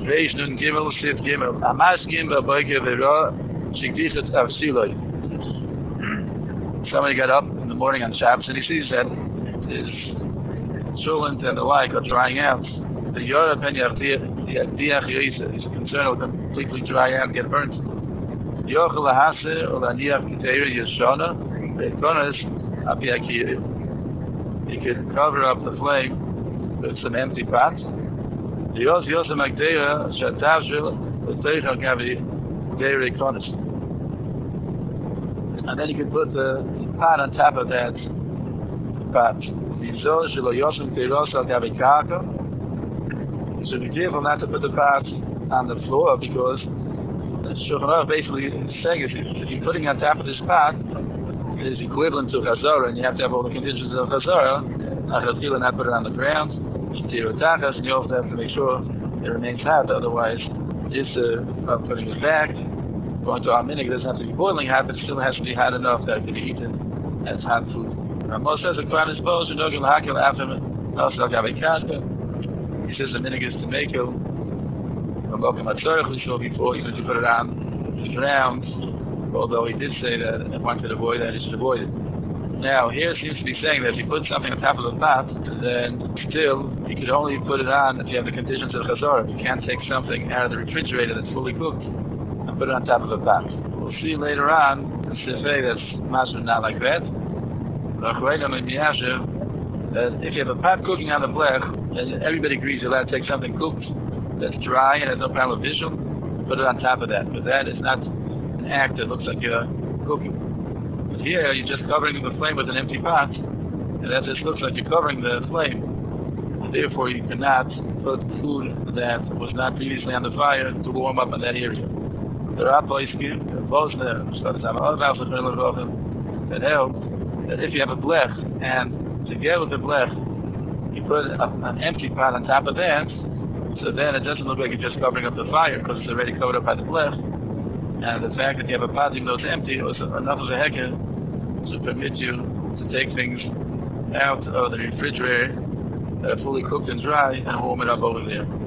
Reish Nun Gimel Sif Gimel. Amas Gimel Boike V'Ra Shiktichet Avsiloi. Somebody got up in the morning on Shabbos and he sees that his coolant and the like are drying out. The Yorah Ben Diach Yisa is concerned with them completely dry out and get burnt. Yochel Lahase or Laniach Ketera Yeshana Bekonas Apiakir. He could cover up the flame with some empty pots. Yos Yosem Agdera Shatavshil Techa Gavi Dere Konas. And then you could put the pot on top of that pot. You should be careful not to put the pot on the floor because Shulchan Aruch basically is saying if you're putting on top of this pot, it is equivalent to Chazorah, and you have to have all the contingencies of Chazorah. Not put it on the ground, and you also have to make sure it remains hot, otherwise it's putting it back. Going to our minhag, it doesn't have to be boiling hot, but it still has to be hot enough that it can be eaten as hot food. Ramos says the Quran is supposed to Nogil Hakil after he says the minhag is to make it we saw before, even to put it on the ground, although he did say that if one could avoid that, he should avoid it. Now, here seems to be saying that if you put something on top of the pot, then still, you could only put it on if you have the conditions of Chazorah. You can't take something out of the refrigerator that's fully cooked and put it on top of a pot. We'll see later on in Sifei that's masur not like that. That if you have a pot cooking on the blech, and everybody agrees you're allowed to take something cooked that's dry and has no problem with visual, put it on top of that. But that is not an act that looks like you're cooking. But here, you're just covering the flame with an empty pot, and that just looks like you're covering the flame. And therefore, you cannot put food that was not previously on the fire to warm up in that area. There are places, that help that if you have a blech, and together with the blech, you put an empty pot on top of that, so then it doesn't look like you're just covering up the fire because it's already covered up by the blech. And the fact that you have a pot even though it's empty was enough of a hecker to permit you to take things out of the refrigerator that are fully cooked and dry and warm it up over there.